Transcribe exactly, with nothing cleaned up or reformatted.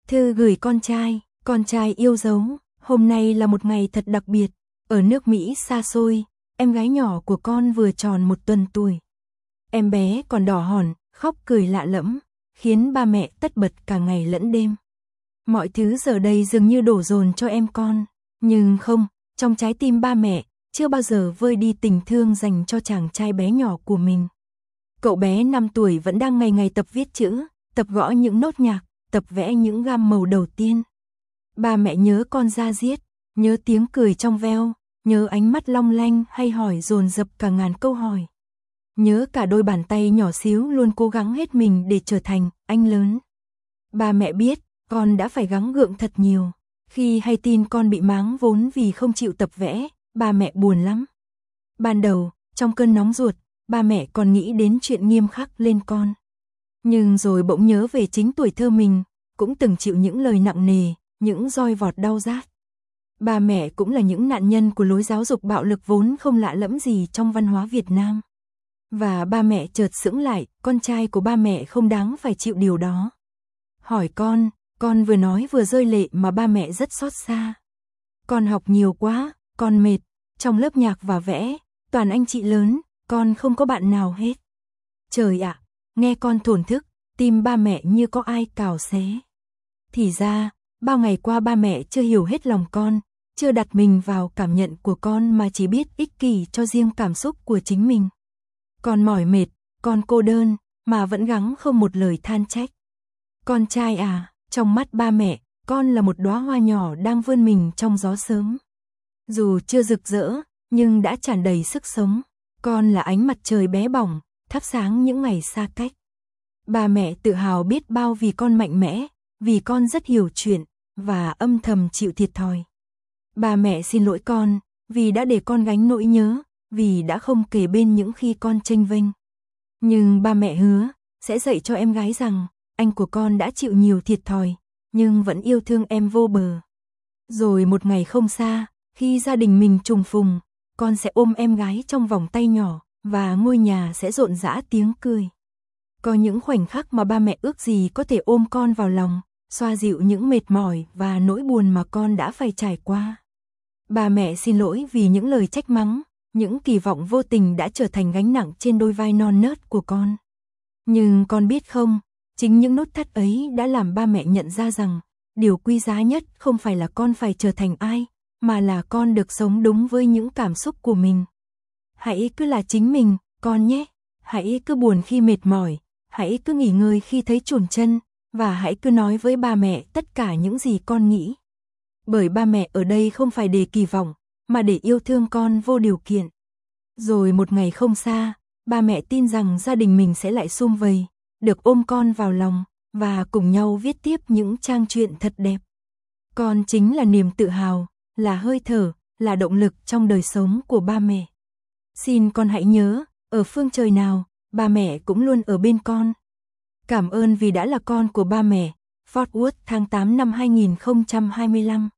Thư gửi con trai, con trai yêu dấu, hôm nay là một ngày thật đặc biệt. Ở nước Mỹ xa xôi, em gái nhỏ của con vừa tròn một tuần tuổi. Em bé còn đỏ hòn, khóc cười lạ lẫm, khiến ba mẹ tất bật cả ngày lẫn đêm. Mọi thứ giờ đây dường như đổ dồn cho em con, nhưng không, trong trái tim ba mẹ, chưa bao giờ vơi đi tình thương dành cho chàng trai bé nhỏ của mình. Cậu bé năm tuổi vẫn đang ngày ngày tập viết chữ, tập gõ những nốt nhạc, tập vẽ những gam màu đầu tiên. Ba mẹ nhớ con da diết, nhớ tiếng cười trong veo, nhớ ánh mắt long lanh hay hỏi dồn dập cả ngàn câu hỏi. Nhớ cả đôi bàn tay nhỏ xíu luôn cố gắng hết mình để trở thành anh lớn. Ba mẹ biết, con đã phải gắng gượng thật nhiều. Khi hay tin con bị máng vốn vì không chịu tập vẽ, ba mẹ buồn lắm. Ban đầu, trong cơn nóng ruột, ba mẹ còn nghĩ đến chuyện nghiêm khắc lên con. Nhưng rồi bỗng nhớ về chính tuổi thơ mình, cũng từng chịu những lời nặng nề, những roi vọt đau rát. Ba mẹ cũng là những nạn nhân của lối giáo dục bạo lực vốn không lạ lẫm gì trong văn hóa Việt Nam. Và ba mẹ chợt sững lại, con trai của ba mẹ không đáng phải chịu điều đó. Hỏi con, con vừa nói vừa rơi lệ mà ba mẹ rất xót xa. Con học nhiều quá, con mệt, trong lớp nhạc và vẽ, toàn anh chị lớn, con không có bạn nào hết. Trời ạ, nghe con thổn thức, tim ba mẹ như có ai cào xé. Thì ra, bao ngày qua ba mẹ chưa hiểu hết lòng con, chưa đặt mình vào cảm nhận của con mà chỉ biết ích kỷ cho riêng cảm xúc của chính mình. Con mỏi mệt, con cô đơn, mà vẫn gắng không một lời than trách. Con trai à, trong mắt ba mẹ, con là một đóa hoa nhỏ đang vươn mình trong gió sớm. Dù chưa rực rỡ, nhưng đã tràn đầy sức sống. Con là ánh mặt trời bé bỏng, thắp sáng những ngày xa cách. Ba mẹ tự hào biết bao vì con mạnh mẽ, vì con rất hiểu chuyện, và âm thầm chịu thiệt thòi. Ba mẹ xin lỗi con, vì đã để con gánh nỗi nhớ, vì đã không kề bên những khi con chênh vênh. Nhưng ba mẹ hứa, sẽ dạy cho em gái rằng, anh của con đã chịu nhiều thiệt thòi, nhưng vẫn yêu thương em vô bờ. Rồi một ngày không xa, khi gia đình mình trùng phùng, con sẽ ôm em gái trong vòng tay nhỏ, và ngôi nhà sẽ rộn rã tiếng cười. Có những khoảnh khắc mà ba mẹ ước gì có thể ôm con vào lòng, xoa dịu những mệt mỏi và nỗi buồn mà con đã phải trải qua. Ba mẹ xin lỗi vì những lời trách mắng, những kỳ vọng vô tình đã trở thành gánh nặng trên đôi vai non nớt của con. Nhưng con biết không, chính những nốt thắt ấy đã làm ba mẹ nhận ra rằng, điều quý giá nhất không phải là con phải trở thành ai, mà là con được sống đúng với những cảm xúc của mình. Hãy cứ là chính mình, con nhé. Hãy cứ buồn khi mệt mỏi, hãy cứ nghỉ ngơi khi thấy chùn chân, và hãy cứ nói với ba mẹ tất cả những gì con nghĩ. Bởi ba mẹ ở đây không phải để kỳ vọng, mà để yêu thương con vô điều kiện. Rồi một ngày không xa, ba mẹ tin rằng gia đình mình sẽ lại sum vầy, được ôm con vào lòng, và cùng nhau viết tiếp những trang truyện thật đẹp. Con chính là niềm tự hào, là hơi thở, là động lực trong đời sống của ba mẹ. Xin con hãy nhớ, ở phương trời nào, ba mẹ cũng luôn ở bên con. Cảm ơn vì đã là con của ba mẹ. Fort Worth tháng tám năm hai nghìn không trăm hai mươi lăm